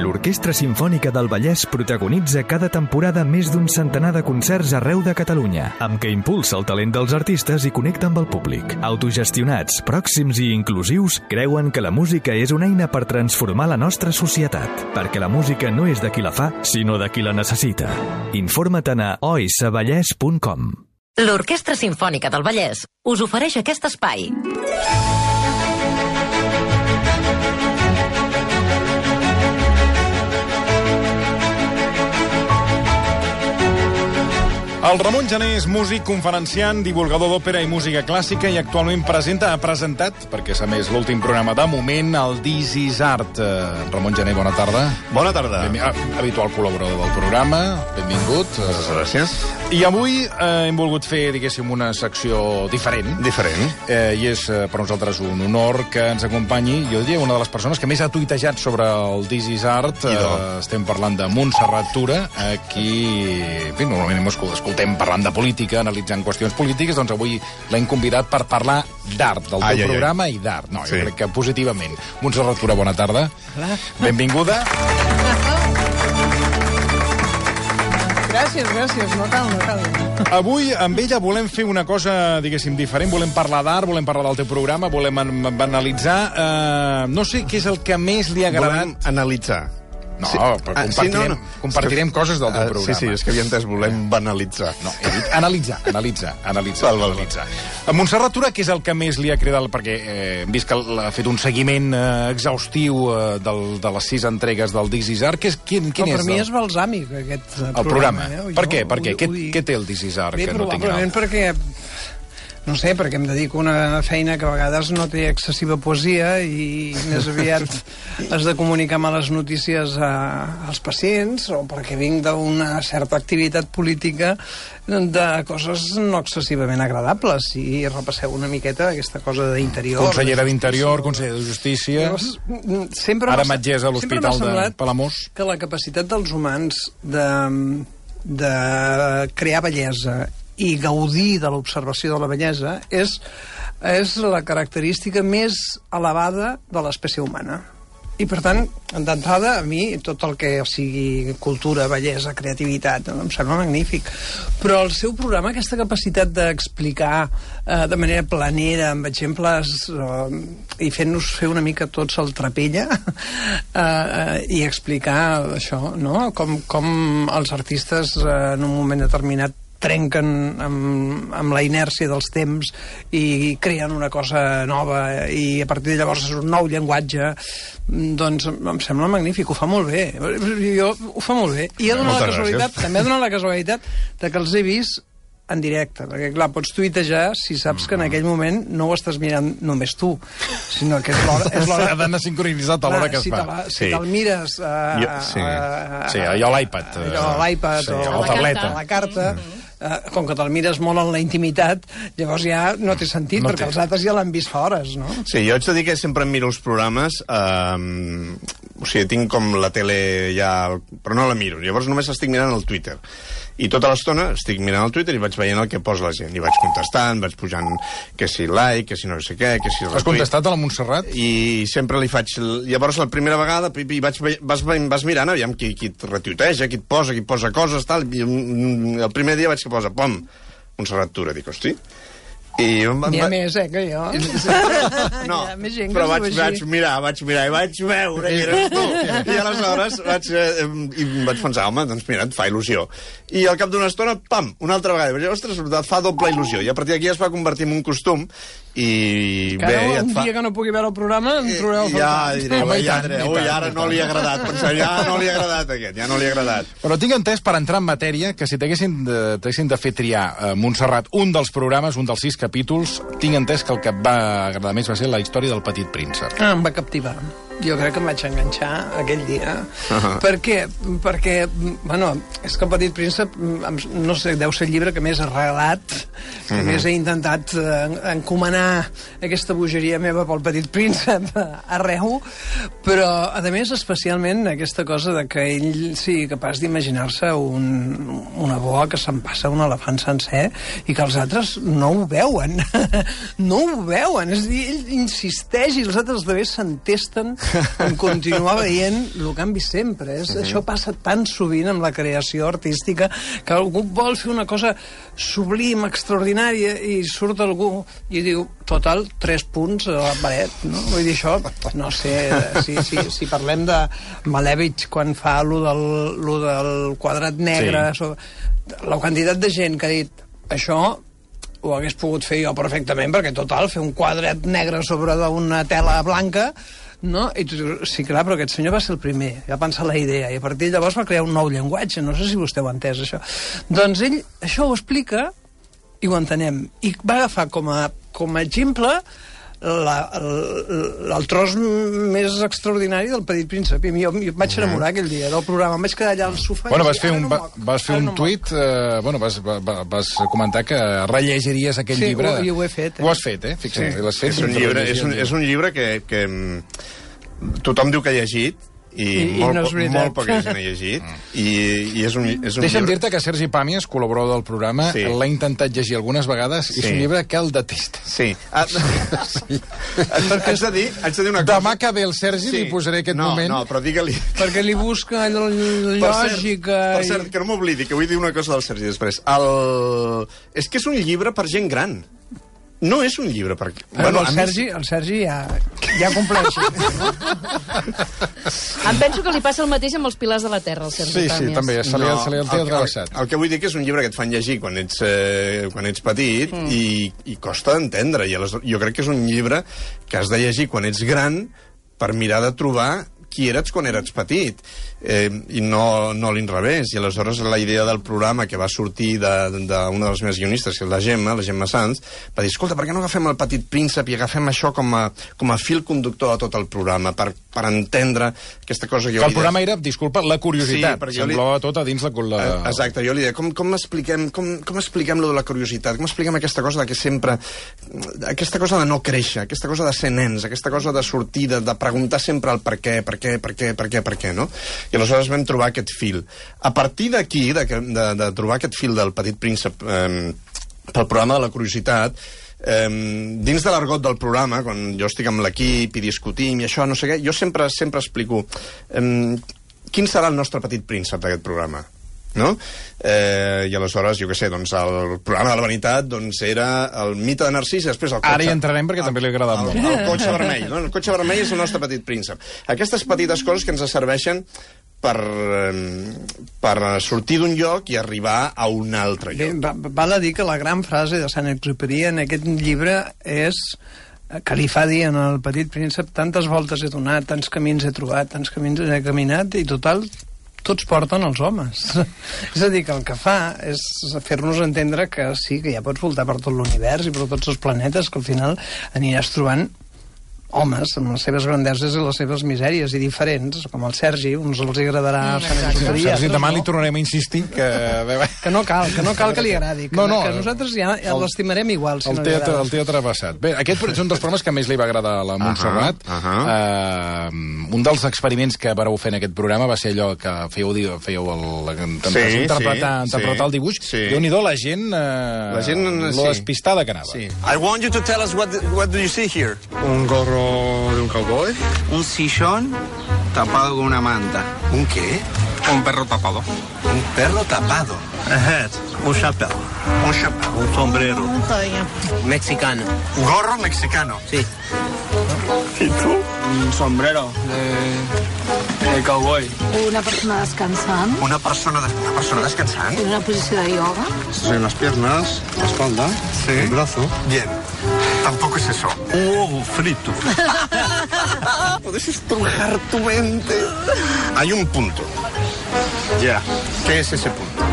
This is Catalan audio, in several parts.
L'Orquestra Simfònica del Vallès protagonitza cada temporada més d'un centenar de concerts arreu de Catalunya, amb què impulsa el talent dels artistes i connecta amb el públic. Autogestionats, pròxims i inclusius, creuen que la música és una eina per transformar la nostra societat, perquè la música no és de qui la fa, sinó de qui la necessita. Informa't a oisvallès.com. L'Orquestra Simfònica del Vallès us ofereix aquest espai. El Ramon Gené és músic, conferenciant, divulgador d'òpera i música clàssica i actualment ha presentat, perquè és a més l'últim programa de moment, el This is Art. Ramon Gené, bona tarda. Bona tarda. Habitual col·laborador del programa, benvingut. Moltes gràcies. I avui hem volgut fer, diguéssim, una secció diferent. I és per nosaltres un honor que ens acompanyi, jo diria, una de les persones que més ha tuitejat sobre el This is Art. Estem parlant de Montserrat Tura, aquí, en fi, normalment escoltem parlant de política, analitzant qüestions polítiques, doncs avui l'hem convidat per parlar d'art, del teu programa i d'art. No, jo crec que positivament. Montserrat Tura, bona tarda. Hola. Benvinguda. Gràcies, no cal. Avui amb ella volem fer una cosa, diguéssim, diferent. Volem parlar d'art, volem parlar del teu programa, volem analitzar... No sé què és el que més li ha agradat. Volem analitzar. No, però compartirem coses del teu programa. Sí, és que havia entès, volem banalitzar. No, he dit analitzar. Montserrat Tura, què és el que més li ha cridat? Perquè hem vist que ha fet un seguiment exhaustiu de les 6 entregues del This is Art. Quin és? Per mi és balsàmic, aquest programa. Per què? Què té el This is Art que no tingui? Probablement perquè... No sé, perquè em dedico a una feina que a vegades no té excessiva poesia i més aviat has de comunicar males notícies als pacients, o perquè vinc d'una certa activitat política de coses no excessivament agradables. I repasseu una miqueta aquesta cosa d'interior. Consellera d'Interior, consellera de Justícia, ara metgessa a l'Hospital de Palamós. Que la capacitat dels humans de crear bellesa i gaudir de l'observació de la bellesa és la característica més elevada de l'espècie humana. I, per tant, d'entrada, a mi, tot el que sigui cultura, bellesa, creativitat, em sembla magnífic. Però el seu programa, aquesta capacitat d'explicar de manera planera, amb exemples, i fent-nos fer una mica tots el trapella, i explicar això, no? Com els artistes, en un moment determinat, trenquen amb la inèrcia dels temps i creen una cosa nova i a partir de llavors és un nou llenguatge, doncs em sembla magnífic, ho fa molt bé. Ho fa molt bé. I també ha donat la casualitat de que els he vist en directe, perquè clar, pots tuitejar si saps que en aquell moment no ho estàs mirant només tu, sinó que és l'hora... Ha d'anar sincronitzat a l'hora que es fa. Si te'l mires allò a l'iPad. O a la carta, com que te'l mires molt en la intimitat, llavors ja no té sentit, perquè els altres ja l'han vist fa hores, no? Sí, jo haig de dir que sempre em miro els programes, o sigui, tinc com la tele ja... però no la miro, llavors només estic mirant el Twitter. I tota l'estona estic mirant el Twitter i vaig veient el que posa la gent. I vaig contestant, vaig pujant que si like, que si no sé què, que si... Has contestat a la Montserrat? I sempre li faig... Llavors, la primera vegada, vas mirant, aviam qui et retuiteja, qui et posa coses, tal. I el primer dia vaig que posa, pom, Montserrat Tura. Dic, hosti... N'hi ha més, que jo. No, però vaig mirar i vaig veure que eres tu. I aleshores vaig pensar, home, doncs mira, et fa il·lusió. I al cap d'una estona, pam, una altra vegada. Vaig dir, ostres, et fa doble il·lusió. I a partir d'aquí es va convertir en un costum. I bé, un dia que no pugui veure el programa em trobeu a faltar. Ja diré, ara no li ha agradat. Pensar, ja no li ha agradat aquest, ja no li ha agradat. Però tinc entès, per entrar en matèria, que si t'haguessin de fer triar, Montserrat, un dels programes, un dels 6 capítols, tinc entès que el que et va agradar més va ser la història del Petit Príncep. Em va captivar. Jo crec que em vaig enganxar aquell dia. Per què? Perquè, bueno, és que el Petit Príncep, no sé, deu ser el llibre que més ha regalat, que més he intentat encomanar aquesta bogeria meva pel Petit Príncep arreu, però, a més, especialment aquesta cosa de que ell sigui capaç d'imaginar-se una boa que se'n passa un elefant sencer i que els altres no ho veuen. No ho veuen. És a dir, ell insisteix i els altres també s'entesten en continuar veient el que han vist sempre. Això passa tan sovint amb la creació artística, que algú vol fer una cosa sublim, extraordinària, i surt algú i diu, total, 3 punts a la paret, no? Vull dir, això, no sé, si parlem de Malevich, quan fa lo del quadrat negre, la quantitat de gent que ha dit, això ho hagués pogut fer jo perfectament, perquè, total, fer un quadrat negre sobre d'una tela blanca, no? I tu dius, sí, clar, però aquest senyor va ser el primer, ja pensa la idea, i a partir de llavors va crear un nou llenguatge, no sé si vostè ho ha entès, això. Doncs ell això ho explica i ho entenem. I va agafar com a exemple el tros més extraordinari del Petit Príncep. I jo em vaig enamorar aquell dia del programa. Em vaig quedar allà al sofà. Bueno, vas fer un tuit, vas comentar que rellegiries aquell llibre. Sí, ho he fet. Ho has fet, fixa't. És un llibre que tothom diu que ha llegit, i molt poca gent ha llegit, i és un Deixa'm dir-te que Sergi Pàmies, col·laborador del programa, l'ha intentat llegir algunes vegades, i és un llibre que el detesta. Sí. Haig de dir una cosa. Demà que ve el Sergi li posaré aquest moment. No, però digue-li. Perquè li busca lògica... Per cert, que no m'oblidi, que vull dir una cosa del Sergi després. És que és un llibre per gent gran. No és un llibre per... Bueno, el Sergi ja compleix. Em penso que li passa el mateix amb els Pilars de la Terra, el Sergi Pàmies. Sí, també, se li el té atravessat. El que vull dir que és un llibre que et fan llegir quan ets petit i costa d'entendre. Jo crec que és un llibre que has de llegir quan ets gran per mirar de trobar qui eres quan eres petit, i no l'inrevés. I aleshores la idea del programa que va sortir d'una de les meves guionistes, que és la Gemma Sanz, va dir, escolta, per què no agafem el Petit Príncep i agafem això com a fil conductor de tot el programa, per entendre aquesta cosa que jo... El programa era, disculpa, la curiositat. Sí, s'englova tot a dins la... Exacte, jo li deia, com expliquem lo de la curiositat? Com expliquem aquesta cosa de que sempre... Aquesta cosa de no créixer, aquesta cosa de ser nens, aquesta cosa de sortir, de preguntar sempre el per què, no? I aleshores vam trobar aquest fil. A partir d'aquí, de trobar aquest fil del Petit Príncep pel programa de la curiositat, dins de l'argot del programa, quan jo estic amb l'equip i discutim i això, no sé què, jo sempre explico quin serà el nostre Petit Príncep d'aquest programa, no? I aleshores, jo què sé, doncs el programa de la vanitat era el mite de Narcís i després el cotxe... Ara hi entrarem perquè també li ha agradat molt. El cotxe vermell, no? El cotxe vermell és el nostre Petit Príncep. Aquestes petites coses que ens serveixen per sortir d'un lloc i arribar a un altre lloc. Val a dir que la gran frase de Saint-Exupéry en aquest llibre és que li fa dir en el Petit Príncep: tantes voltes he donat, tants camins he trobat, tants camins he caminat, i total tots porten els homes. És a dir, que el que fa és fer-nos entendre que sí, que ja pots voltar per tot l'univers i per tots els planetes, que al final aniràs trobant homes amb les seves grandeses i les seves misèries, i diferents, com el Sergi, uns els agradarà Saint-Exupéry. Sergi, demà li tornarem a insistir que no cal que li agradi, que nosaltres ja l'estimarem igual. El té travessat. Bé, aquest és un dels programes que més li va agradar a la Montserrat. Un dels experiments que vareu fer en aquest programa va ser allò que fèieu interpretar el dibuix. Déu-n'hi-do, la gent lo despistada que anava. I want you to tell us what do you see here? Un gorro de un cowboy. Un sillón tapado con una manta. ¿Un qué? Un perro tapado. Un perro tapado. A hat. Un chapéu. Un chapéu. Un sombrero. Un toyo. Mexicano. Un gorro mexicano. Sí. ¿Y tú? Un sombrero de cowboy. Una persona descansant. Una persona descansant. En una posició de yoga. Sí, las piernas, la espalda, el brazo. Bien. Tampoco es eso. Un huevo frito. Puedes estrujar tu mente. Hay un punto. Ya. ¿Qué es ese punto?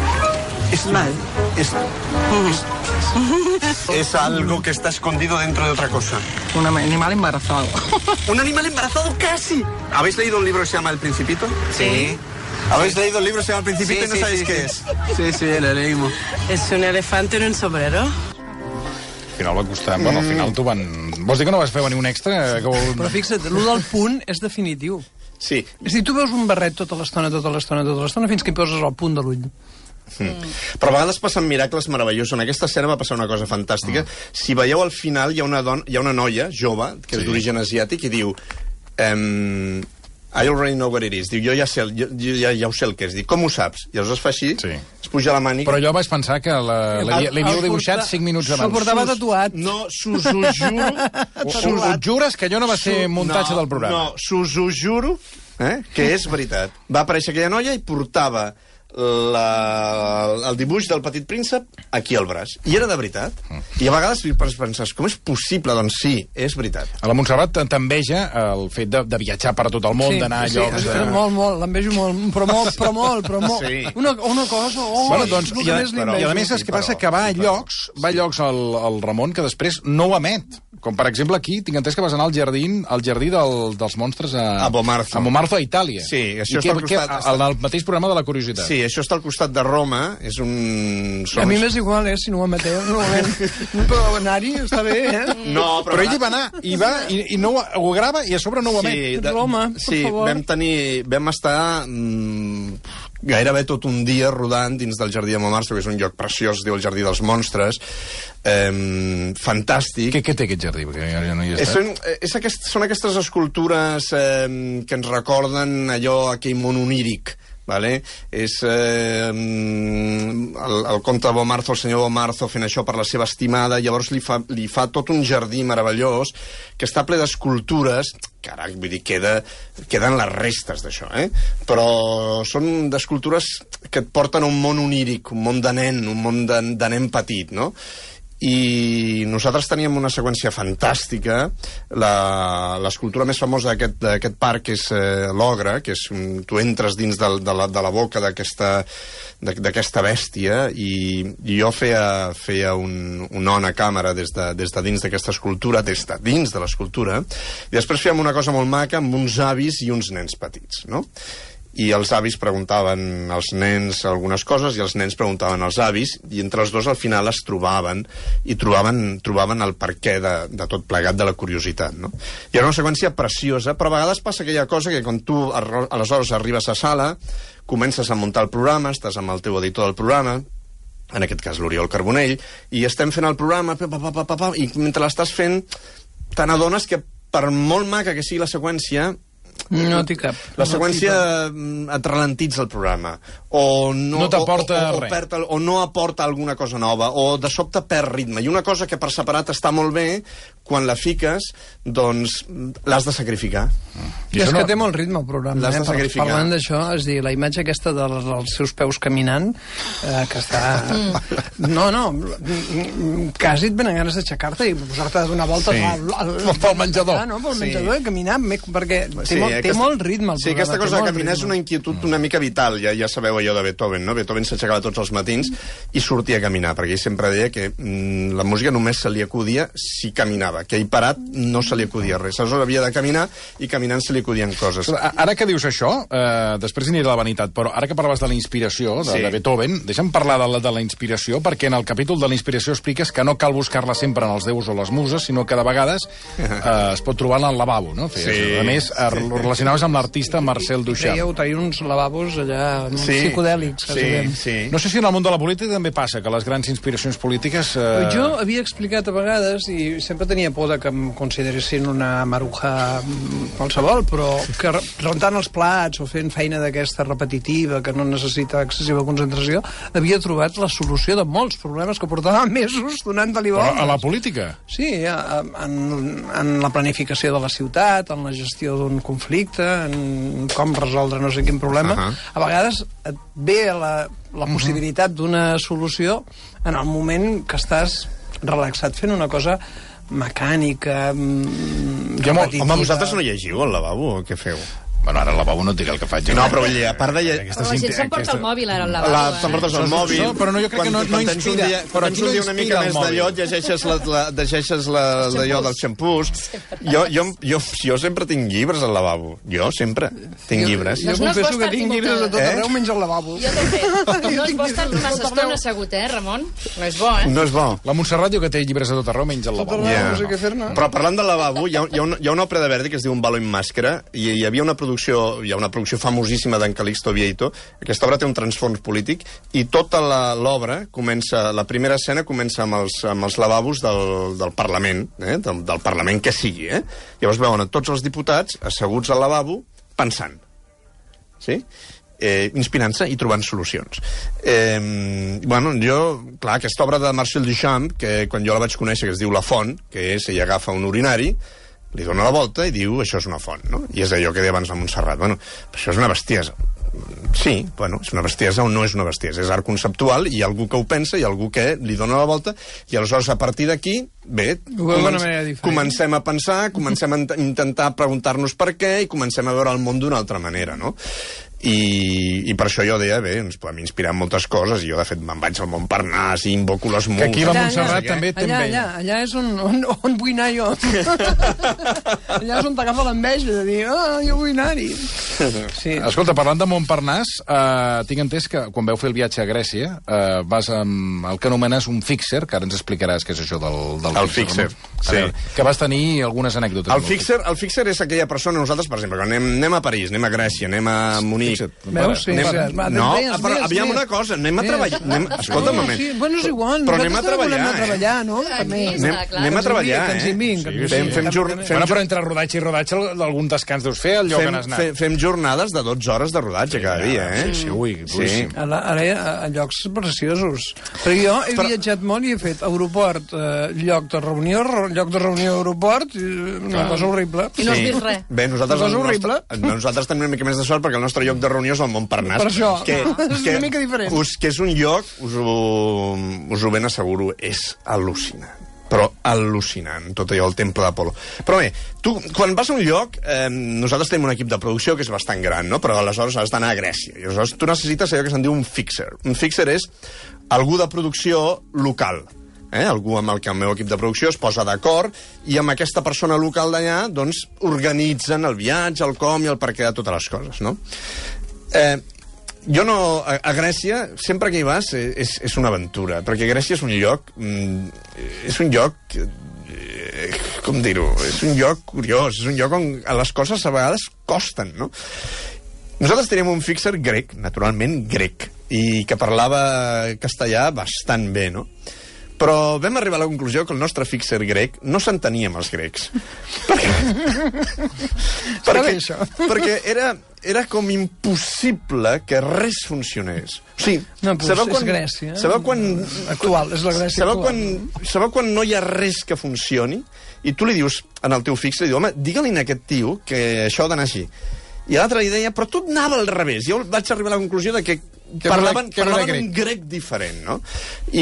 Es algo que está escondido dentro de otra cosa. Un animal embarazado. ¿Un animal embarazado? ¡Casi! ¿Habéis leído un libro que se llama El Principito? Sí. ¿Habéis leído el libro que se llama El Principito y no sabéis qué es? Sí, lo leímos. És un elefante en un sombrero. Al final va costar... Bueno, al final tu van... Vols dir que no vas fer venir un extra? Però fixa't, el del punt és definitiu. Sí. És a dir, tu veus un barret tota l'estona, fins que hi poses el punt de l'ull. Però a vegades passen miracles meravellosos. En aquesta escena va passar una cosa fantàstica. Si veieu al final hi ha una noia jove, que és d'origen asiàtic, i diu: I already know what it is. Diu, jo ja ho sé el que és. Dic, com ho saps? I aleshores fa així, es puja la màniga... Però jo vaig pensar que li havíeu dibuixat 5 minuts abans. S'ho portava tatuat. No, s'us ho juro... Ho jures que allò no va ser muntatge del programa? No, s'us ho juro que és veritat. Va aparèixer aquella noia i portava el dibuix del Petit Príncep aquí al braç. I era de veritat. I a vegades penses, com és possible? Doncs sí, és veritat. A la Montserrat t'enveja el fet de viatjar per tot el món, d'anar a llocs... Sí, molt, l'envejo molt, però molt. Sí. Una cosa... Doncs, i a més, és que passa que va a llocs el Ramon que després no ho emet. Com, per exemple, aquí tinc entès que vas anar al jardí dels monstres a Bomarzo, a Itàlia. Sí, això està al costat... El mateix programa de la curiositat. Sí, això està al costat de Roma, és un... A mi m'és igual, si no ho emeteu. Però anar-hi està bé, No, però ell hi va anar, i no ho grava, i a sobre no ho emet. Roma, per favor. Vam estar gairebé tot un dia rodant dins del Jardí de Montmartre, que és un lloc preciós, es diu el Jardí dels Monstres, fantàstic. Què té aquest jardí? Perquè ja no hi he estat. Són aquestes escultures que ens recorden aquell món oníric. Vale? És el comte Bomarzo, el senyor Bomarzo, fent això per la seva estimada, llavors li fa tot un jardí meravellós que està ple d'escultures, carai, vull dir, queden les restes d'això, però són d'escultures que et porten a un món oníric, un món de nen, un món de nen petit, no? I nosaltres teníem una seqüència fantàstica. L'escultura més famosa d'aquest parc és l'ogre, que és tu entres dins de la boca d'aquesta bèstia, i jo feia un on a càmera des de dins d'aquesta escultura, des de dins de l'escultura, i després fèiem una cosa molt maca amb uns avis i uns nens petits, no? I els avis preguntaven als nens algunes coses i els nens preguntaven als avis, i entre els dos al final es trobaven i trobaven el perquè de tot plegat, de la curiositat, no? I era una seqüència preciosa, però a vegades passa aquella cosa que quan tu aleshores arribes a sala, comences a muntar el programa, estàs amb el teu editor del programa, en aquest cas l'Oriol Carbonell, i estem fent el programa, i mentre l'estàs fent t'adones que per molt maca que sigui la seqüència, no té cap. La seqüència et ralentitza el programa, o no t'aporta res, o no aporta alguna cosa nova, o de sobte perd ritme. I una cosa que per separat està molt bé, quan la fiques, doncs l'has de sacrificar. I és que té molt ritme el programa. L'has de sacrificar. Parlant d'això, és dir, la imatge aquesta dels seus peus caminant, que està... No, quasi et venen ganes d'aixecar-te i posar-te a donar voltes pel menjador. Pel menjador i caminar, perquè té molt ritme el programa. Sí, aquesta cosa de caminar és una inquietud una mica vital. Ja sabeu allò de Beethoven, no? Beethoven s'aixecava tots els matins i sortia a caminar, perquè ell sempre deia que la música només se li acudia si caminava, que ell parat no se li acudia res. Aleshores havia de caminar i caminant se li acudien coses. Ara que dius això, després aniré a la vanitat, però ara que parlaves de la inspiració de Beethoven, deixa'm parlar de la inspiració, perquè en el capítol de la inspiració expliques que no cal buscar-la sempre en els déus o les muses, sinó que de vegades es pot trobar en el lavabo, no? A més, relacionaves amb l'artista Marcel Duchamp. Tenia uns lavabos allà psicodèlics. Sí. No sé si en el món de la política també passa, que les grans inspiracions polítiques... Jo havia explicat a vegades, i sempre tenia por que em consideressin una maruja qualsevol, però que rentant els plats o fent feina d'aquesta repetitiva, que no necessita excessiva concentració, havia trobat la solució de molts problemes que portaven mesos donant-li voltes. Però a la política? Sí, en la planificació de la ciutat, en la gestió d'un conflicte, en com resoldre no sé quin problema. A vegades et ve la possibilitat d'una solució en el moment que estàs relaxat fent una cosa mecànica, repetitiva. Home, vosaltres no llegiu al lavabo? Què feu? Bueno, ara al lavabo no et diré el que faig. No, però vull dir, a part de... Però la gent s'emporta el mòbil ara al lavabo. T'emportes el mòbil. Però no, jo crec que no inspira. Quan tens un dia una mica més d'allò, llegeixes d'allò dels xampús. Jo sempre tinc llibres al lavabo. Jo sempre tinc llibres. Jo confesso que tinc llibres a tot arreu menys al lavabo. Jo també. No és bo estar massa estona assegut, Ramon? No és bo, No és bo. La Montserrat diu que té llibres a tot arreu menys al lavabo. No sé què fer-ne. Però parlant del lavabo, hi ha una òpera de Verdi que es diu Un ballo in màscara, i hi havia una producció una producció famosíssima d'en Calixto Vieito. Aquesta obra té un transfons polític i tota l'obra comença, la primera escena comença amb els lavabos del Parlament, del Parlament que sigui. Llavors veuen a tots els diputats asseguts al lavabo pensant, sí? Inspirant-se i trobant solucions. Clar, aquesta obra de Marcel Duchamp, que quan jo la vaig conèixer, que es diu La Font, que és, ella agafa un urinari, li dona la volta i diu, això és una font, no? I és allò que deia abans la Montserrat. Això és una bestiesa. Sí, és una bestiesa o no és una bestiesa. És art conceptual, i hi ha algú que ho pensa, i algú que li dona la volta, i aleshores, a partir d'aquí, comencem a pensar, comencem a intentar preguntar-nos per què, i comencem a veure el món d'una altra manera, no? I per això jo deia, ens podem inspirar en moltes coses, i jo, de fet, me'n vaig al Montparnasse i invoco les mules. Que aquí la Montserrat també té bé. Allà és on vull anar jo. Allà és on t'agafa l'enveja de dir, jo vull anar-hi. Escolta, parlant de Montparnasse, tinc entès que quan vau fer el viatge a Grècia vas amb el que anomenes un fixer, que ara ens explicaràs què és això del fixer. Sí. Que vas tenir algunes anècdotes. El fixer és aquella persona, nosaltres, per exemple, quan anem a París, anem a Grècia, anem a Munic. Veus? No, però aviam una cosa, anem a treballar. Escolta un moment. Bueno, és igual. Però anem a treballar, no? Anem a treballar, Però entre rodatge i rodatge algun descans deus fer al lloc on has anat. Fem jornades de 12 hores de rodatge cada dia, Sí, ui, boníssim. Ara a llocs preciosos. Però jo he viatjat molt i he fet aeroport, lloc de reunió, aeroport, una cosa horrible. I no has vist res. Bé, nosaltres tenim una mica més de sort perquè el nostre lloc de reunió és el Montparnasse. Per això, és una mica diferent. Que és un lloc, us ho ben asseguro, és al·lucinant. Però al·lucinant, tot allò, el temple d'Apolo. Però bé, tu, quan vas a un lloc, nosaltres tenim un equip de producció que és bastant gran, no? Però aleshores has d'anar a Grècia. I aleshores tu necessites allò que se'n diu un fixer. Un fixer és algú de producció local. Algú amb el que el meu equip de producció es posa d'acord i amb aquesta persona local d'allà doncs organitzen el viatge, el com i el per què de totes les coses, no? Jo no... A Grècia, sempre que hi vas, és una aventura, perquè Grècia és un lloc... com dir-ho? És un lloc curiós, és un lloc on les coses a vegades costen, no? Nosaltres teníem un fixer grec, naturalment grec, i que parlava castellà bastant bé, no? Però vam arribar a la conclusió que el nostre fixer grec no s'entenia amb els grecs. Perquè era com impossible que res funcionés. O sigui, és Grècia. Sabeu quan... Actual, és la Grècia actual. Sabeu quan no hi ha res que funcioni? I tu li dius, en el teu fixer, home, digue-li a aquest tio que això ha d'anar així. I l'altre li deia, però tot anava al revés. Jo vaig arribar a la conclusió de que parlaven un grec diferent, no? I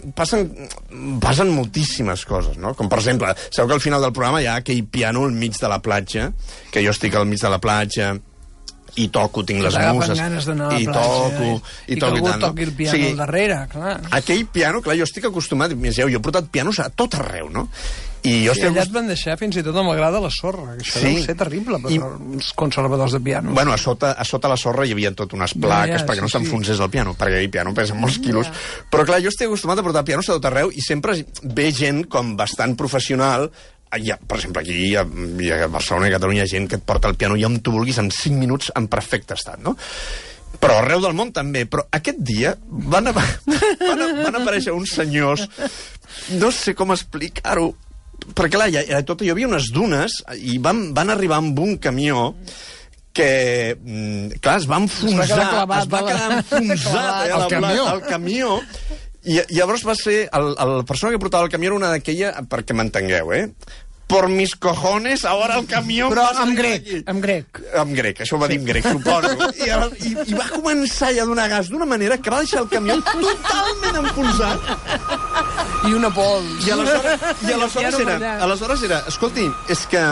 passen moltíssimes coses, no? Com, per exemple, sabeu que al final del programa hi ha aquell piano al mig de la platja, que jo estic al mig de la platja i toco, tinc les muses, i toco, i que algú toqui el piano al darrere, clar. Aquell piano, clar, jo estic acostumat, jo he portat pianos a tot arreu, no? I allà et van deixar fins i tot amb la grada a la sorra, que això deu ser terrible per als conservadors de piano. Bueno, a sota la sorra hi havia tot unes plaques perquè no s'enfonsés el piano, perquè el piano pesa molts quilos. Però clar, jo estic acostumat a portar pianos a tot arreu i sempre ve gent com bastant professional. Per exemple, aquí a Barcelona i a Catalunya hi ha gent que et porta el piano i on tu vulguis en 5 minuts en perfecte estat, no? Però arreu del món també. Però aquest dia van aparèixer uns senyors, no sé com explicar-ho, perquè clar, hi havia unes dunes i van arribar amb un camió que, clar, es va enfonsar, es va quedar enfonsat el camió, i llavors va ser, la persona que portava el camió era una d'aquella, perquè m'entengueu, por mis cojones, ahora el camió... Però en grec. En grec, això ho va dir en grec, suposo. I va començar ja a donar gas d'una manera que va deixar el camió totalment enfonsat. I una pols. I aleshores era, escolti, és que...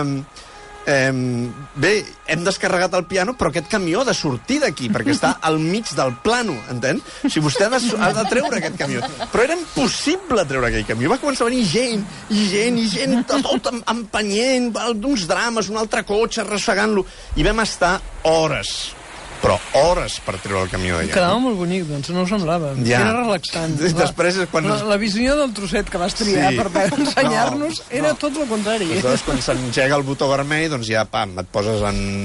bé, hem descarregat el piano, però aquest camió ha de sortir d'aquí, perquè està al mig del plano, entén? O sigui, vostè ha de treure aquest camió. Però era impossible treure aquell camió. Va començar a venir gent, tot empenyent, uns drames, un altre cotxe, arrossegant-lo. I vam estar hores però hores per treure el camió d'allà. Quedava molt bonic, doncs no ho semblava. Era relaxant. Després és quan... La visió del trosset que vas triar per ensenyar-nos era tot el contrari. Aleshores, quan s'engega el botó vermell, doncs ja, pam, et poses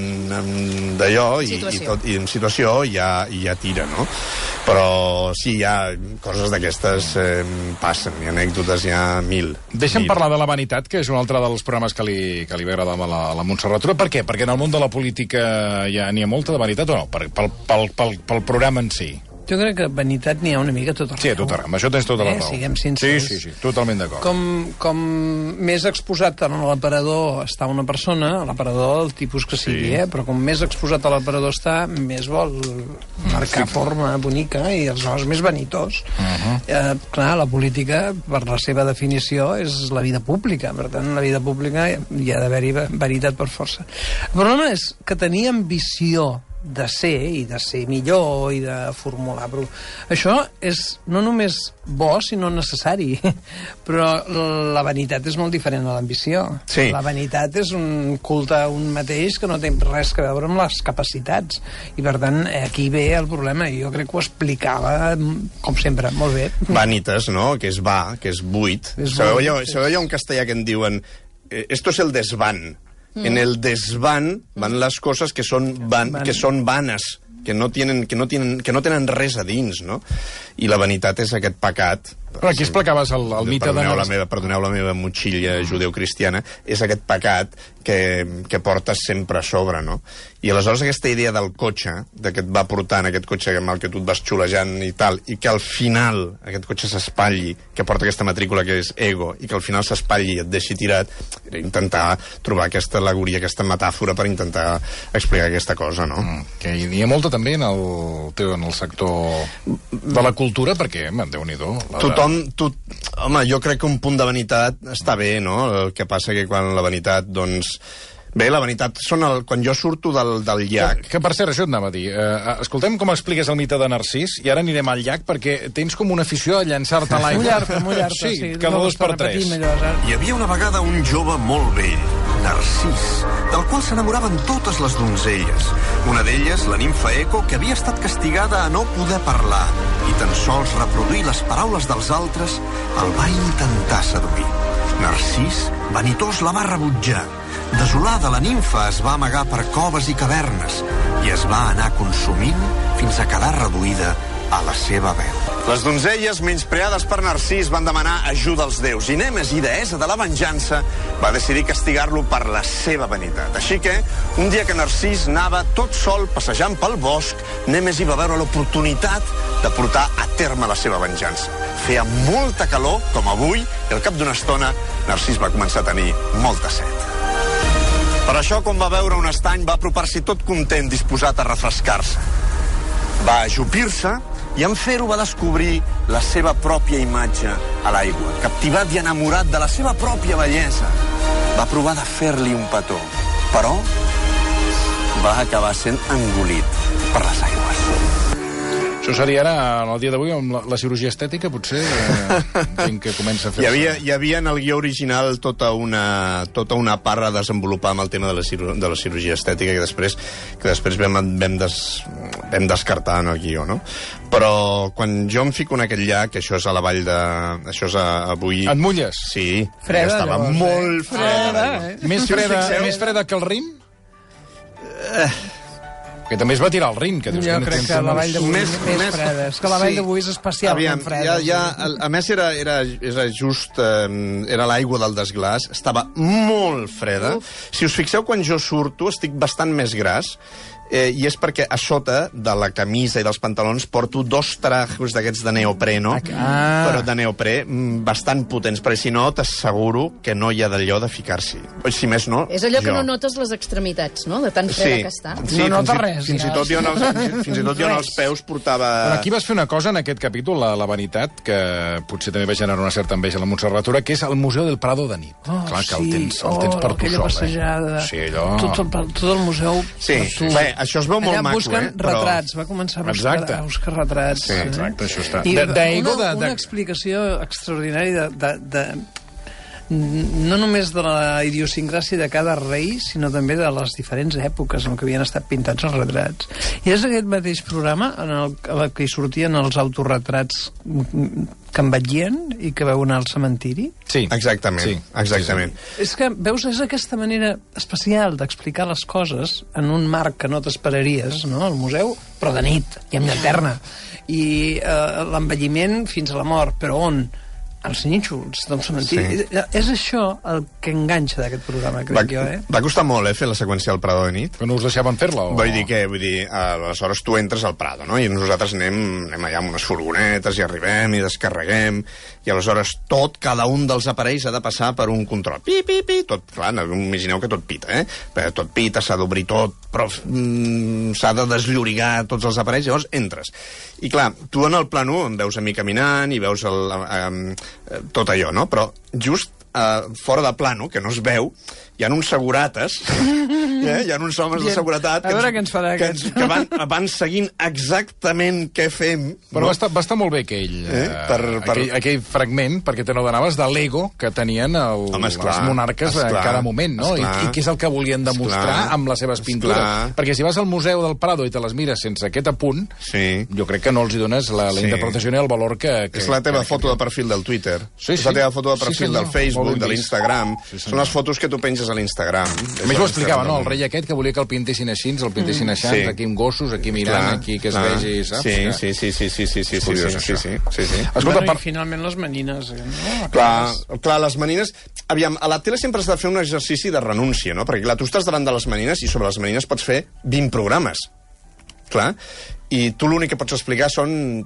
en d'allò i en situació i ja tira, no? Però sí, hi ha coses d'aquestes passen, hi ha anècdotes, hi ha mil. Deixa'm parlar de La Vanitat, que és un altre dels programes que li va agradar a la Montserrat Tura. Per què? Perquè en el món de la política ja n'hi ha molta de vanitat o no? Pel programa en si. Jo crec que vanitat n'hi ha una mica a tot arreu. Sí, a tot arreu. Amb això tens tota la raó. Siguem sincers. Sí, totalment d'acord. Com més exposat a l'aparador està una persona, a l'aparador del tipus que sigui, però com més exposat a l'aparador està, més vol marcar forma bonica i aleshores més vanitós. Clar, la política, per la seva definició, és la vida pública. Per tant, la vida pública hi ha d'haver-hi veritat per força. El problema és que tenia ambició de ser millor i de formular. Però això és no només bo, sinó necessari. Però la vanitat és molt diferent a l'ambició. Sí. La vanitat és un culte a un mateix que no té res a veure amb les capacitats. I, per tant, aquí ve el problema. Jo crec que ho explicava, com sempre, molt bé. Vanitas, no? Que és va, que és buit. Sabeu allò en castellà que en diuen esto es el desván. En el desván van les coses que són vanes, que no tenen res a dins, no? I la vanitat és aquest pecat. Però aquí explicaves el mite de... Perdoneu la meva motxilla judeocristiana, és aquest pecat que portes sempre a sobre, no? I aleshores aquesta idea del cotxe, que et va portant aquest cotxe amb el que tu et vas xulejant i tal, i que al final aquest cotxe s'espatlli, que porta aquesta matrícula que és ego, i que al final s'espatlli i et deixi tirat, era intentar trobar aquesta al·legoria, aquesta metàfora per intentar explicar aquesta cosa, no? Que hi ha molta també en el sector de la cultura, perquè, Déu-n'hi-do... Home, jo crec que un punt de vanitat està bé, no? El que passa que quan la vanitat, doncs... Bé, la vanitat són quan jo surto del llac... Que per cert, això et anava a dir. Escoltem com expliques el mite de Narcís, i ara anirem al llac, perquè tens com una afició a llançar-te a l'aigua. Mullar-te, sí. Cada 2 per 3. Hi havia una vegada un jove molt vell, Narcís, del qual s'enamoraven totes les donzelles. Una d'elles, la nimfa Eco, que havia estat castigada a no poder parlar i tan sols reproduir les paraules dels altres, el va intentar seduir. Narcís, vanitós, la va rebutjar. Desolada, la nimfa es va amagar per coves i cavernes i es va anar consumint fins a quedar reduïda a la seva veu. Les donzelles, menyspreades per Narcís, van demanar ajuda als déus i Nèmesi, deessa de la venjança, va decidir castigar-lo per la seva vanitat. Així que, un dia que Narcís anava tot sol passejant pel bosc, Nèmesi va veure l'oportunitat de portar a terme la seva venjança. Feia molta calor, com avui, i al cap d'una estona Narcís va començar a tenir molta set. Per això, quan va veure un estany, va apropar-s'hi tot content, disposat a refrescar-se. Va ajupir-se i en fer-ho va descobrir la seva pròpia imatge a l'aigua. Captivat i enamorat de la seva pròpia bellesa, va provar de fer-li un petó, però va acabar sent engolit per les aigües. Això seria ara, en el dia d'avui, amb la cirurgia estètica, potser, gent que comença a fer... Hi havia en el guió original tota una part a desenvolupar amb el tema de la cirurgia estètica que després vam descartar en el guió, no? Però quan jo em fico en aquell llac, això és a la vall de... Això és avui... Et mulles? Sí. Freda, estava llavors, molt freda. Més freda que el Rin? Que també es va tirar al Rin. Que jo crec que la vall d'avui és més freda. És que la vall d'avui és especialment freda. A més, era just... Era l'aigua del desglàs. Estava molt freda. Si us fixeu, quan jo surto, estic bastant més gras. I és perquè a sota de la camisa i dels pantalons porto 2 trajos d'aquests de neopreno, però de neoprè bastant potents, perquè si no t'asseguro que no hi ha d'allò de ficar-s'hi. Si més no, és allò que no notes les extremitats, no?, de tan freda que està. Sí, no nota res. Fins i tot jo en els peus portava... Però aquí vas fer una cosa en aquest capítol, la vanitat, que potser també va generar una certa enveja a la Montserrat Tura, que és el Museu del Prado de nit. Clar, que el tens per tu sol. Passejada. Sí, allò... Tot el museu per tu. Bé, això es veu molt maco, busquen retrats, va començar a buscar retrats. Sí, exacte, això està. I una explicació extraordinària no només de la idiosincràsia de cada rei, sinó també de les diferents èpoques en què havien estat pintats els retrats. I és aquest mateix programa en el que hi sortien els autorretrats que envetllien i que veuen al cementiri? Sí. Exactament, sí. Exactament. És que, veus, és aquesta manera especial d'explicar les coses en un marc que no t'esperaries, no?, al museu, però de nit, i amb llanterna. I l'envelliment fins a la mort, però on? Els nínxols del cementiri. Sí. És això el que enganxa d'aquest programa, crec jo, Va costar molt, fer la seqüència al Prado de nit. Que no us deixaven fer-la? O... Vull dir, aleshores tu entres al Prado, no?, i nosaltres anem allà amb unes furgonetes i arribem i descarreguem, i aleshores cada un dels aparells ha de passar per un control. Tot, clar, imagineu que tot pita, tot pita, s'ha d'obrir tot, però s'ha de desllorigar tots els aparells, llavors entres. I clar, tu en el plano em veus a mi caminant i veus tot allò, no? Però just fora de plano, que no es veu, hi ha uns segurates, hi ha uns homes de seguretat que van seguint exactament què fem. Però va estar molt bé aquell fragment, perquè te n'adonaves de l'ego que tenien els monarques en cada moment, no? I què és el que volien demostrar amb les seves pintures. Perquè si vas al Museu del Prado i te les mires sense aquest apunt, jo crec que no els hi dones la interpretació ni el valor que... És la teva foto de perfil del Twitter, és la teva foto de perfil del Facebook, de l'Instagram, són les fotos que tu penges a l'Instagram. A més ho explicava, no?, el rei aquest que volia que el pintessin així, el pintessin així, aquí amb gossos, aquí mirant, aquí que es vegi, saps? Sí. I finalment les manines. Clar, les manines... Aviam, a la tele sempre has de fer un exercici de renúncia, no? Perquè clar, tu estàs davant de les manines i sobre les manines pots fer 20 programes. Clar, i tu l'únic que pots explicar són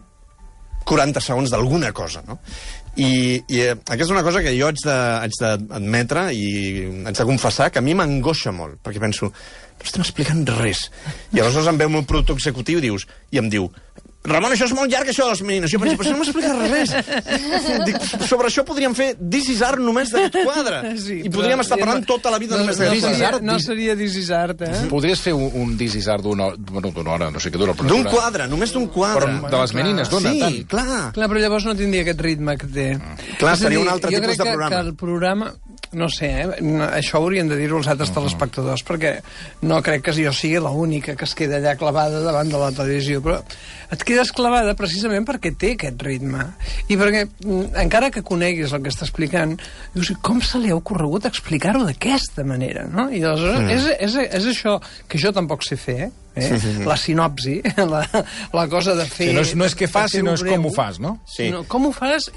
40 segons d'alguna cosa, no? I aquesta és una cosa que jo haig d'admetre i haig de confessar que a mi m'angoixa molt, perquè penso, no estem explicant res. I aleshores em veu el meu productor executiu i em diu, Ramon, això és molt llarg, això de les menines. Jo penso, però si no m'expliques res. Dic, sobre això podríem fer This is Art només d'aquest quadre. I podríem estar parlant tota la vida només d'aquest quadre. No seria This is Art, Podries fer un This is Art d'una hora, no sé què dura. D'un quadre, només d'un quadre. Però de les menines, d'una, tant. Sí, clar. Clar, però llavors no tindria aquest ritme que té. Clar, seria un altre tipus de programa. Jo crec que el programa... No sé, això haurien de dir-ho els altres telespectadors, perquè no crec que jo sigui l'única que es queda allà clavada davant de la televisió, però et quedes clavada precisament perquè té aquest ritme. I perquè, encara que coneguis el que està explicant, dius, com se li ha ocorregut explicar-ho d'aquesta manera, no? I aleshores és això que jo tampoc sé fer, la sinopsi, la cosa de fer... No és què fas, sinó és com ho fas, no? Com ho fas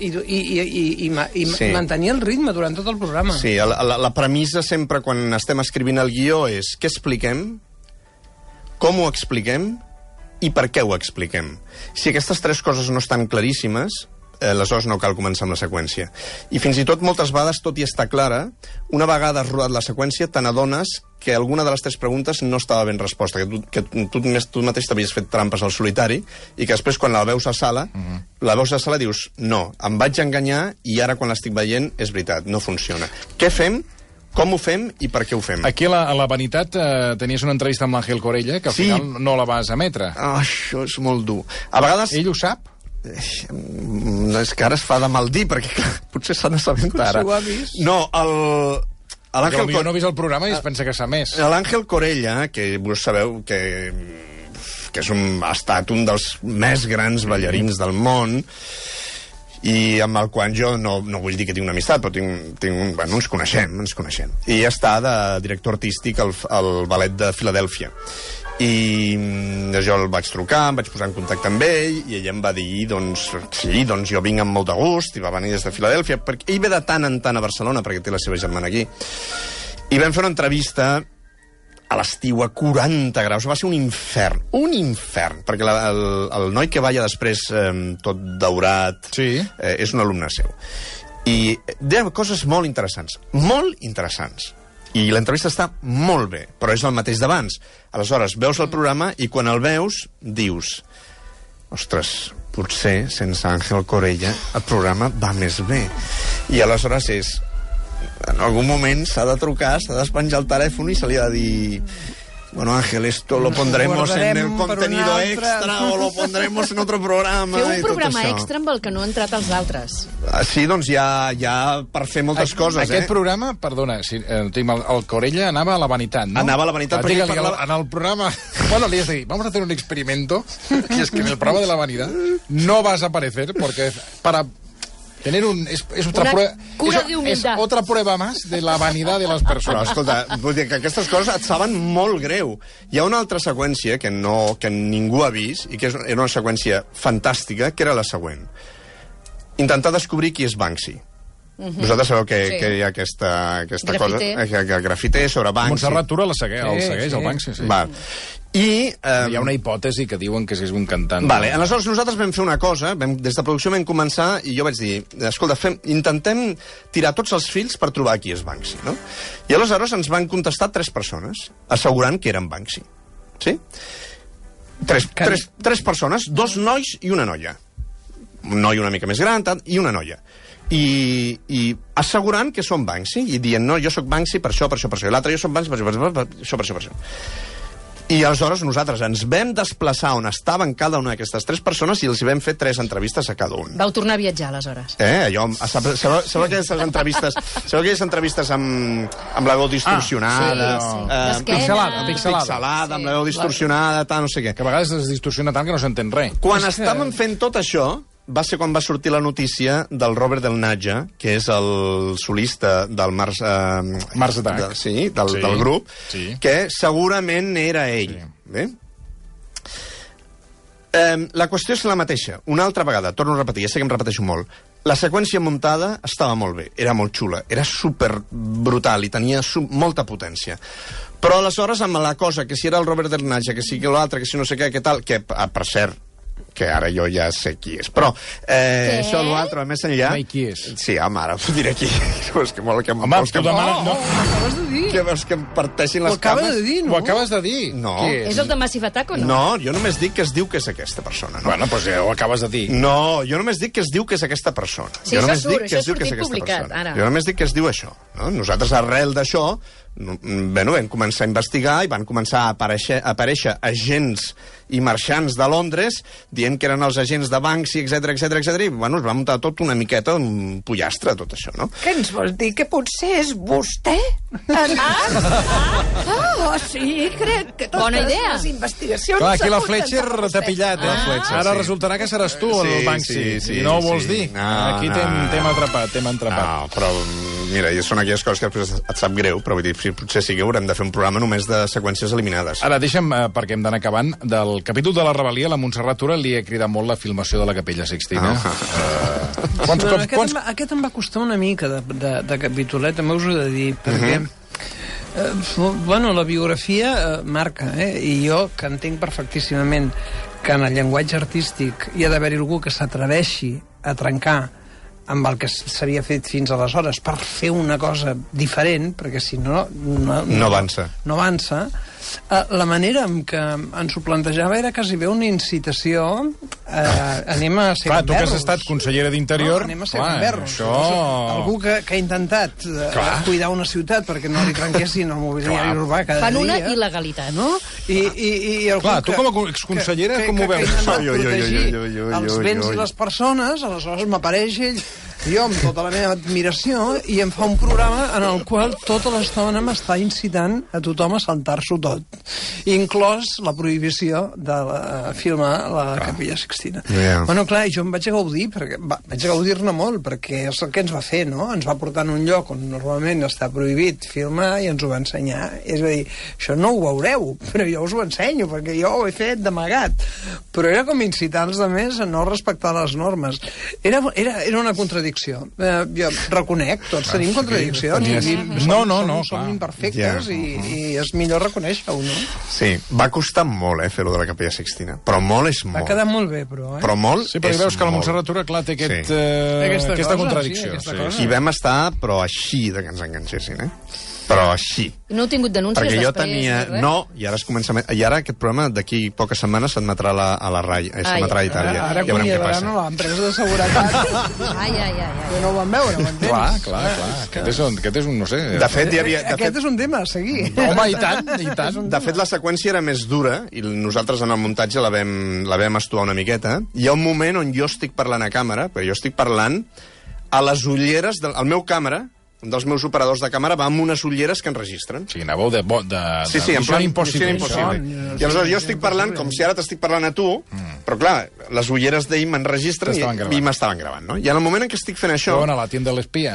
i mantenir el ritme durant tot el programa. Sí, la premissa sempre quan estem escrivint el guió és què expliquem, com ho expliquem i per què ho expliquem. Si aquestes tres coses no estan claríssimes, aleshores no cal començar amb la seqüència. I fins i tot moltes vegades, tot i estar clara, una vegada has rodat la seqüència, te n'adones que alguna de les tres preguntes no estava ben resposta, que tu mateix t'havies fet trampes al solitari, i que després, quan la veus a sala, dius, no, em vaig enganyar i ara quan l'estic veient és veritat, no funciona. Què fem? Com ho fem i per què ho fem? Aquí a la Vanitat tenies una entrevista amb l'Àngel Corella, que al final no la vas emetre. Això és molt dur. A vegades... Ell ho sap? És que ara es fa de mal dir, perquè clar, potser s'ha d'assabentar ara. Potser ho ha vist. No, l'Àngel Corella... no ha vist el programa i es pensa que sap més. L'Àngel Corella, que vos sabeu que ha estat un dels més grans ballarins del món, i amb el qual jo no vull dir que tinc una amistat, però ens coneixem. I està de director artístic al ballet de Filadèlfia. I jo el vaig trucar, em vaig posar en contacte amb ell, i ell em va dir, doncs jo vinc amb molt de gust, i va venir des de Filadèlfia, perquè ell ve de tant en tant a Barcelona, perquè té la seva germana aquí. I vam fer una entrevista a l'estiu a 40 graus, va ser un infern, perquè el noi que balla després tot daurat és un alumne seu. I deia coses molt interessants, i l'entrevista està molt bé, però és el mateix d'abans. Aleshores, veus el programa i quan el veus dius, ostres, potser sense Àngel Corella el programa va més bé. I aleshores en algun moment s'ha de trucar, s'ha d'espenjar el telèfon i se li ha de dir Bueno, Ángel, esto lo pondremos en el contenido extra o lo pondremos en otro programa. Fer un programa extra amb el que no han entrat els altres. Sí, doncs ja per fer moltes coses, Aquest programa, perdona, el Corella anava a la vanitat, ¿no? Anava a la vanitat. En el programa... Bueno, le has de decir, vamos a hacer un experimento, que es que en el programa de la vanidad no vas a aparecer, porque para... tener es otra prueba más de la vanidad de les persones. Però, escolta, vull dir que aquestes coses et saben molt greu. Hi ha una altra seqüència que ningú ha vist, i que era una seqüència fantàstica, que era la següent. Intentar descobrir qui és Banksy. Vosaltres sabeu que hi ha aquesta cosa, que grafiter sobre Banksy. Montserrat Tura el segueix, el Banksy, sí. Val. I hi ha una hipòtesi que diuen que és un cantant. Vale, aleshores nosaltres vam fer una cosa, des de producció vam començar, i jo vaig dir, escolta, intentem tirar tots els fils per trobar qui és Banksy, no? I aleshores ens van contestar 3 persones, assegurant que eren Banksy. Sí? 3 persones, 2 nois i una noia. Un noi una mica més gran, i una noia. I assegurant que són Banksy, i dient, no, jo sóc Banksy per això, per això, per això, i l'altre, jo sóc Banksy per això, per això. I aleshores nosaltres ens vam desplaçar on estaven cada una d'aquestes 3 persones i els vam fer 3 entrevistes a cada un. Vau tornar a viatjar, aleshores. Sabeu aquelles entrevistes amb la veu distorsionada? Pixelada, amb la veu distorsionada, tal, no sé què. Que a vegades es distorsiona tant que no s'entén res. Quan estàvem fent tot això, va ser quan va sortir la notícia del Robert Del Naja, que és el solista del Mars Attack. Del grup, que segurament era ell. Bé? La qüestió és la mateixa. Una altra vegada, torno a repetir, ja sé que em repeteixo molt. La seqüència muntada estava molt bé, era molt xula, era super brutal i tenia molta potència. Però aleshores amb la cosa, que si era el Robert Del Naja, que si l'altre, que si no sé què, que tal, que per cert, que ara jo ja sé qui és. Però això, l'altre, més enllà... No, qui és? Sí, home, ara ho diré qui. És que molt que... Home, tu demanes... No, acabes de dir. Que veus que em parteixin les cames. Ho acabes de dir. No. És el de Massive Attack o no? No, jo només dic que es diu que és aquesta persona. Bueno, doncs ja ho acabes de dir. No, jo només dic que es diu que és aquesta persona. Sí, això surt, això ha sortit publicat, ara. Jo només dic que es diu això. Nosaltres, arrel d'això, vam començar a investigar i van començar a aparèixer agents i marxants de Londres dient que eren els agents de Banksy, etc i es va muntar tot una miqueta un pollastre, tot això, no? Què ens vols dir? Que potser és vostè? Sí, crec que totes les investigacions... Clar, aquí la Fletcher t'ha pillat, Ara resultarà que seràs tu el Banksy, i no ho vols dir. Aquí t'hem atrapat. No, però, mira, són aquelles coses que després et sap greu, però vull dir, potser sí que haurem de fer un programa només de seqüències eliminades. Ara, deixa'm, perquè hem d'anar acabant, del capítol de la rebel·lia, la Montserrat Tura li ha cridat molt la filmació de la Capella Sixtina. Aquest em va costar una mica de capítolet, també us ho he de dir, perquè... la biografia marca, i jo, que entenc perfectíssimament que en el llenguatge artístic hi ha d'haver-hi algú que s'atreveixi a trencar amb el que s'havia fet fins aleshores per fer una cosa diferent, perquè si no avança. No avança. La manera en què ens ho plantejava era quasi bé una incitació anem a ser gamberros. Tu que has estat consellera d'Interior... Anem a ser gamberros. Algú que ha intentat cuidar una ciutat perquè no li trenquessin el mobiliari urbà cada dia. Fan una il·legalitat. No? Clar, tu com a exconsellera com ho veus? Que protegir els béns i les persones, aleshores m'apareix ell jo amb tota la meva admiració i em fa un programa en el qual tota l'estona m'està incitant a tothom a saltar-s'ho tot, inclòs la prohibició de filmar la Capella Sixtina. Bueno, clar, jo em vaig gaudir, vaig gaudir-ne molt, perquè és el que ens va fer, no? Ens va portar en un lloc on normalment està prohibit filmar i ens ho va ensenyar. És a dir, això no ho veureu, però jo us ho ensenyo, perquè jo ho he fet d'amagat. Però era com incitar els altres a no respectar les normes. Era una contradicció. Jo reconec, tots tenim contradiccions. Som imperfectes i és millor reconèixer-ho, no? Sí, va costar molt, fer-ho de la Capella Sixtina. Però molt és molt. Va quedar molt bé, però. Però molt és molt. Sí, però veus que la Montserrat Tura, clar, té aquesta contradicció. I vam estar, però així de que ens enganxessin, Però així. No heu tingut denúncies perquè jo després? Tenia... No, i ara es comença... I ara aquest programa, d'aquí poques setmanes, s'admetrà a la RAI, s'admetrà a Itàlia. Ara ja veurem què passa. a l'empresa de seguretat. Que no ho van veure, m'entens? Clar. Aquest és un, no sé... De fet, hi havia... Aquest és un tema a seguir. Home, i tant. De fet, la seqüència era més dura, i nosaltres en el muntatge la vam estuar una miqueta. Hi ha un moment on jo estic parlant a càmera, però jo estic parlant a les ulleres el meu càmera, un dels meus operadors de càmera va amb unes ulleres que enregistren. Sí, anàveu de sí, en plan Missió Impossible. I aleshores jo estic parlant com si ara t'estic parlant a tu, però clar, les ulleres d'ell m'enregistren i m'estaven gravant, no? I en el moment en què estic fent això... Però on, a la tienda de l'espia?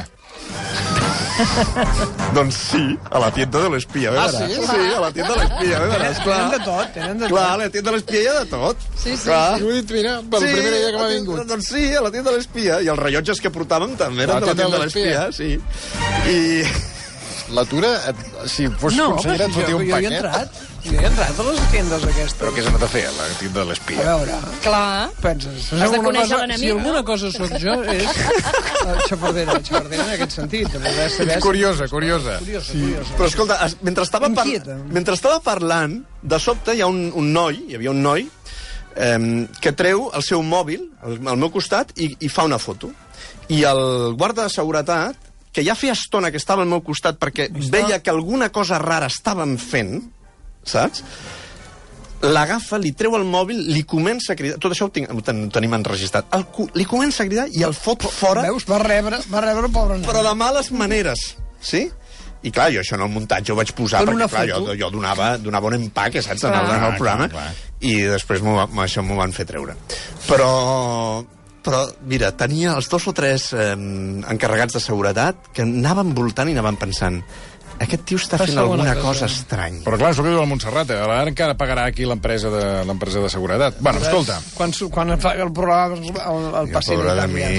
Doncs sí, a la tienda de l'espia, sí? Sí, a la tienda de l'espia, Tenen de tot, Clar, a la tienda de l'espia hi ha de tot. Sí. Ho he dit, mira, per la primera idea que m'ha vingut. Doncs sí, a la tienda de l'espia. I els rellotges que portàvem també eren de la tienda de l'espia, sí. I... L'atura, si fos consellera, et fotia un paquet. Jo he entrat a les tiendes aquestes. Però què s'ha anat a fer, a la tienda de l'espia? A veure... Clar. Penses, has de conèixer l'enemic, si alguna cosa sóc jo és xafardera en aquest sentit. Ets curiosa. Però escolta, mentre estava parlant, de sobte hi havia un noi que treu el seu mòbil al meu costat i fa una foto. I el guarda de seguretat, que ja feia estona que estava al meu costat perquè veia que alguna cosa rara estàvem fent, saps? L'agafa, li treu el mòbil, li comença a cridar... Tot això ho tenim enregistrat. Li comença a cridar i el fot fora... Veus? Va rebre, pobre nen. Però de males maneres, sí? I clar, jo això en el muntatge ho vaig posar perquè clar, jo donava un empaque, saps, en el programa, i després això m'ho van fer treure. Però, mira, tenia els 2 o 3 encarregats de seguretat que anaven voltant i anaven pensant aquest tio està fent alguna cosa estranya. Però clar, això que diu la Montserrat, ara encara pagarà aquí l'empresa de seguretat. Bueno, escolta. Quan el programa el passi Pobre de mi.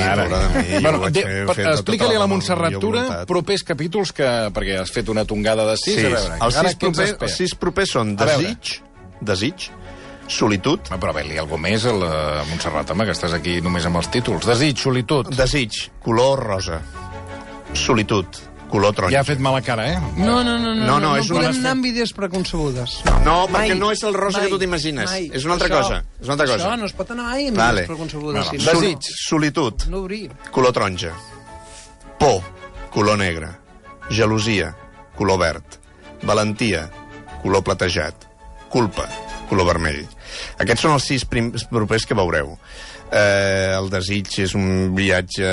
Explica-li a la Montserrat Tura propers capítols, perquè has fet una tongada de 6. Els 6 propers són Desig, Solitud... Però bé-li alguna més a la Montserrat, home, que estàs aquí només amb els títols. Desig, Solitud. Desig, color rosa. Solitud, color taronja. Ja ha fet mala cara, No és podem anar amb idees preconcebudes. No, perquè no és el rosa que tu t'imagines. És una altra cosa. Això no es pot anar mai amb idees preconcebudes. Desig, solitud, color taronja. Por, color negre. Gelosia, color verd. Valentia, color platejat. Culpa, color vermell. Aquests són els 6 propers que veureu. El desig és un viatge...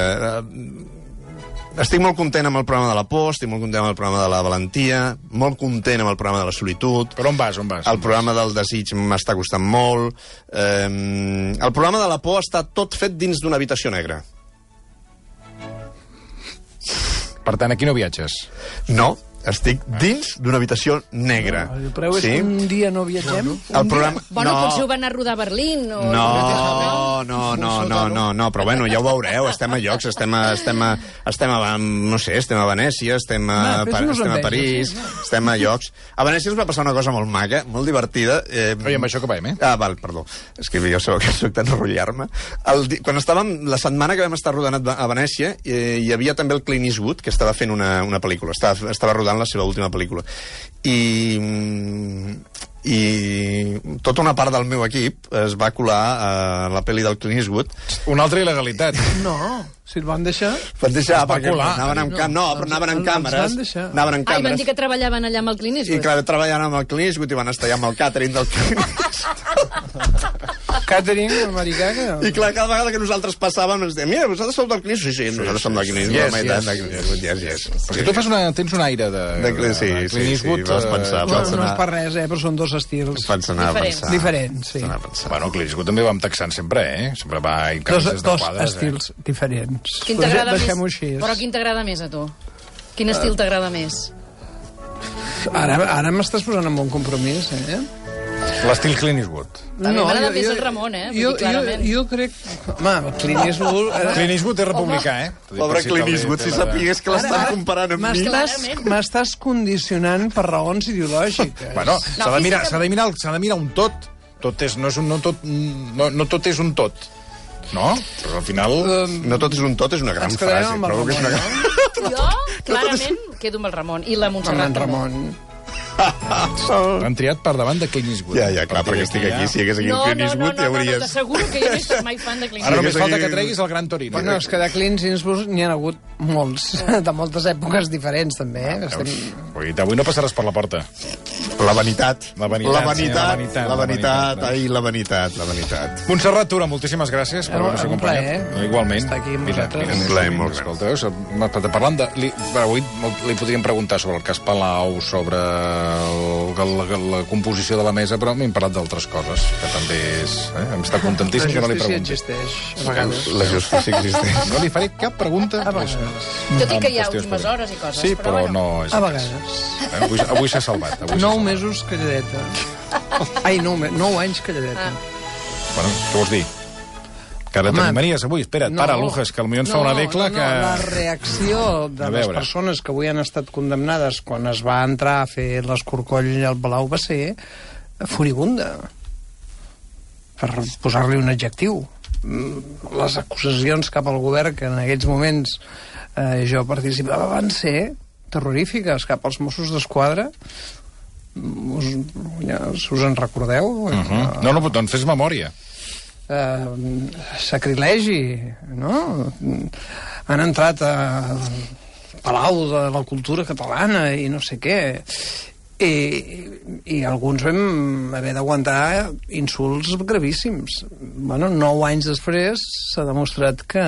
Estic molt content amb el programa de la por, estic molt content amb el programa de la valentia, molt content amb el programa de la solitud. Però on vas? El programa del desig m'està costant molt. El programa de la por està tot fet dins d'una habitació negra. Per tant, aquí no viatges? No. Estic dins d'una habitació negra. El preu és que un dia no viatgem? Bueno, potser ho van a rodar a Berlín. No, però bueno, ja ho veureu, estem a llocs, estem a Venècia, estem a París, estem a llocs. A Venècia ens va passar una cosa molt maca, molt divertida. I amb això que veiem, Perdó, és que jo sabeu que soc d'enrotllar-me. Quan estàvem, la setmana que vam estar rodant a Venècia, hi havia també el Clint Eastwood, que estava fent una pel·lícula, estava rodant la seva última pel·lícula. I tota una part del meu equip es va colar a la pel·li del Clint Eastwood. Una altra il·legalitat. No, si el van deixar... Van deixar, perquè anaven amb càmeres. Ai, van dir que treballaven allà amb el Clint Eastwood. I clar, treballaven amb el Clint Eastwood i van estar allà amb el catering del Clint Eastwood. Catering americà. I clar, cada vegada que nosaltres passàvem ens deien, mira, vosaltres sou del Clint Eastwood? Sí, nosaltres som del Clint Eastwood. Yes. Perquè tu tens un aire de Clint Eastwood. Vas pensar. No és per res, però són 2 estils diferents. Bueno, Clint Eastwood també vam taxant sempre, Sempre va i camises de quadres. 2 estils diferents. Quin t'agrada més? Però quin t'agrada més a tu? Quin estil t'agrada més? Ara m'estàs posant en bon compromís, L'estil Clint Eastwood. A mi m'agrada més el Ramon, Jo crec... Home, Clint Eastwood... Clint Eastwood és republicà, Pobre Clint Eastwood, si sapigués que l'estan comparant amb mi. M'estàs condicionant per raons ideològiques. Bueno, s'ha de mirar un tot. No tot és un tot. No? Però al final... No tot és un tot, és una gran frase. Jo, clarament, quedo amb el Ramon. I la Montserrat Ramon. Han triat per davant de Clint Eastwood. Ja, clar, perquè estic aquí. Si hagués aquí el Clint Eastwood, ja hauries... No, t'asseguro que jo no soc mai fan de Clint Eastwood. Ara només falta que treguis el Gran Torino. Bueno, és que de Clint Eastwood n'hi ha hagut molts, de moltes èpoques diferents, també. Avui no passaràs per la porta. La vanitat. La vanitat. Montserrat Tura, moltíssimes gràcies per haver-nos acompanyat. Igualment. Estar aquí amb vosaltres. Un plaer molt gran. Parlant de... Avui li podríem preguntar sobre el cas Palau, sobre la composició de la mesa, però m'hem parlat d'altres coses, que també és... Em està contentíssim que no li pregunti. La justícia existeix, a vegades. La justícia existeix. No li faré cap pregunta. A vegades. Tot i que hi ha últimes hores i coses. Sí, però no és... A vegades. Avui s'ha salvat. 9 mesos calladeta. Ai, 9 anys calladeta. Bueno, què vols dir? Que ara t'animaries avui? Espera't, para, Lujas, que potser ens fa una decla que... La reacció de les persones que avui han estat condemnades quan es va entrar a fer l'escorcoll al Palau va ser furibunda, per posar-li un adjectiu. Les acusacions cap al govern que en aquests moments jo participava van ser terrorífiques cap als Mossos d'Esquadra. Us en recordeu? No, doncs fes memòria. Sacrilegi, no? Han entrat al Palau de la Cultura Catalana i no sé què, i alguns vam haver d'aguantar insults gravíssims. Bueno, 9 anys després s'ha demostrat que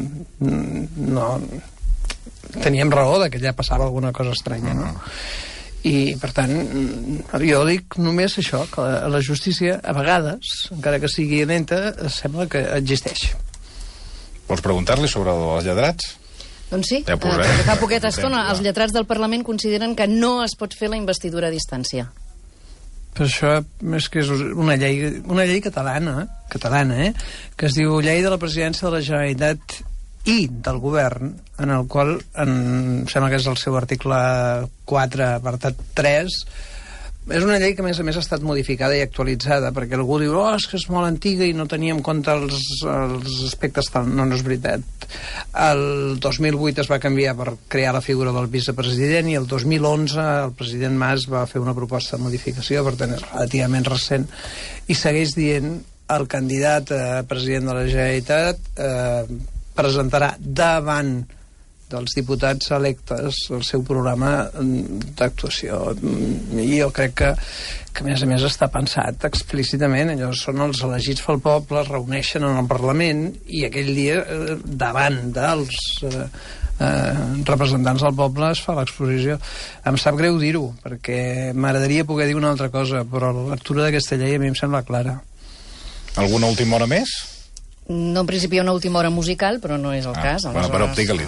no teníem raó de que ja passava alguna cosa estranya, no? I, per tant, jo dic només això, que la justícia, a vegades, encara que sigui lenta, sembla que existeix. Vols preguntar-li sobre els lletrats? Doncs sí, fa poqueta estona els lletrats del Parlament consideren que no es pot fer la investidura a distància. Per això és que és una llei catalana, que es diu Llei de la Presidència de la Generalitat i del govern, en el qual em sembla que és el seu article 4, apartat 3. És una llei que a més ha estat modificada i actualitzada, perquè algú diu és que és molt antiga i no tenia en compte els aspectes tal. No és veritat. El 2008 es va canviar per crear la figura del vicepresident i el 2011 el president Mas va fer una proposta de modificació, per tant és relativament recent, i segueix dient el candidat a president de la Generalitat presentarà davant dels diputats electes el seu programa d'actuació. I jo crec que a més està pensat explícitament. Allò són els elegits pel poble, es reuneixen en el Parlament i aquell dia davant dels representants del poble es fa l'exposició. Em sap greu dir-ho, perquè m'agradaria poder dir una altra cosa, però la lectura d'aquesta llei a mi em sembla clara. Alguna última hora més? No, en principi hi ha una última hora musical, però no és el cas. Bueno, però digue-li.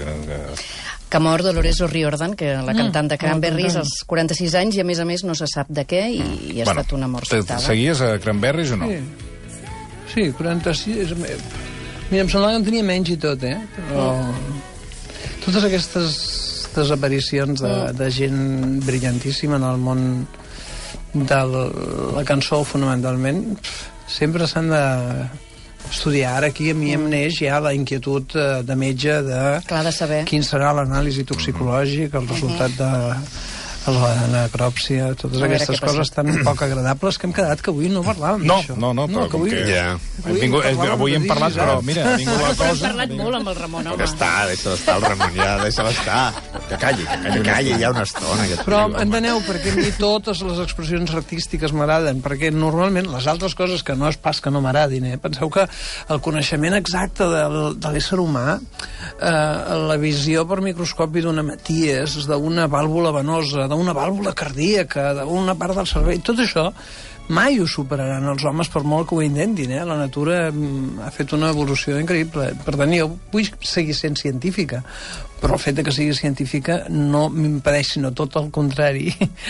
Que mor Dolores O'Riordan, que la cantant de Cranberries als 46 anys, i a més no se sap de què, i ha estat una mort sobtada. Seguies a Cranberries o no? Sí, 46... Mira, em semblava que en tenia menys i tot, però... Totes aquestes desaparicions de gent brillantíssima en el món de la cançó, fonamentalment, sempre s'han de estudiar. Ara aquí a mi em neix ja la inquietud de metge de saber quin serà l'anàlisi toxicològic, el resultat de la necròpsia, totes aquestes coses tan poc agradables que hem quedat que avui no parlàvem d'això. No, però com que... Avui hem parlat, però mira, ha vingut la cosa... Hem parlat molt amb el Ramon, home. Deixa d'estar el Ramon, ja, deixa d'estar. Que calli ja una estona. Però enteneu, perquè a mi totes les expressions artístiques m'agraden, perquè normalment les altres coses que no és pas que no m'agradin, penseu que el coneixement exacte de l'ésser humà, la visió per microscopi d'una maties, d'una vàlvula venosa, d'una vàlvula cardíaca, d'una part del cervell, tot això mai ho superaran els homes per molt que ho intentin. La natura ha fet una evolució increïble. Per tant, jo vull seguir sent científica, però el fet que sigui científica no m'impedeix, sinó tot el contrari,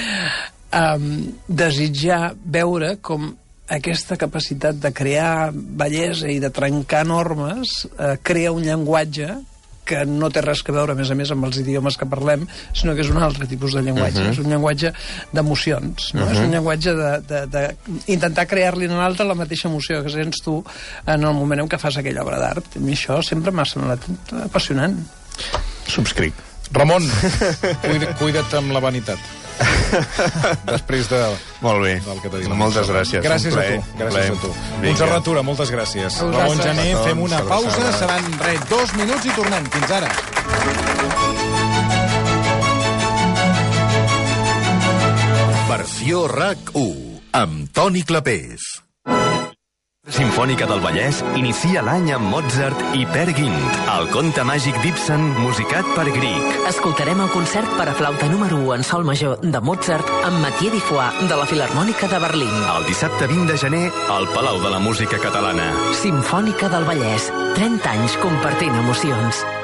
desitjar veure com aquesta capacitat de crear bellesa i de trencar normes crea un llenguatge que no té res a veure, a més, amb els idiomes que parlem, sinó que és un altre tipus de llenguatge. És un llenguatge d'emocions, no? És un llenguatge d'intentar crear-li en l'altre la mateixa emoció que sents tu en el moment en què fas aquella obra d'art. A mi això sempre m'ha semblat apassionant. Subscric. Ramon, cuida't amb la vanitat. Després de... Molt bé. Moltes gràcies. Gràcies a tu. Gràcies a tu. Montserrat Tura, moltes gràcies. Ramon Gené, fem una pausa. Seran 2 minuts i tornem. Fins ara. Versió RAC1 amb Toni Clapés. Simfònica del Vallès inicia l'any amb Mozart i Per Gynt, el conte màgic d'Ibsen musicat per Grieg. Escoltarem el concert per a flauta número 1 en sol major de Mozart amb Mathieu Dufoix de la Filharmònica de Berlín. El dissabte 20 de gener, al Palau de la Música Catalana. Simfònica del Vallès, 30 anys compartint emocions.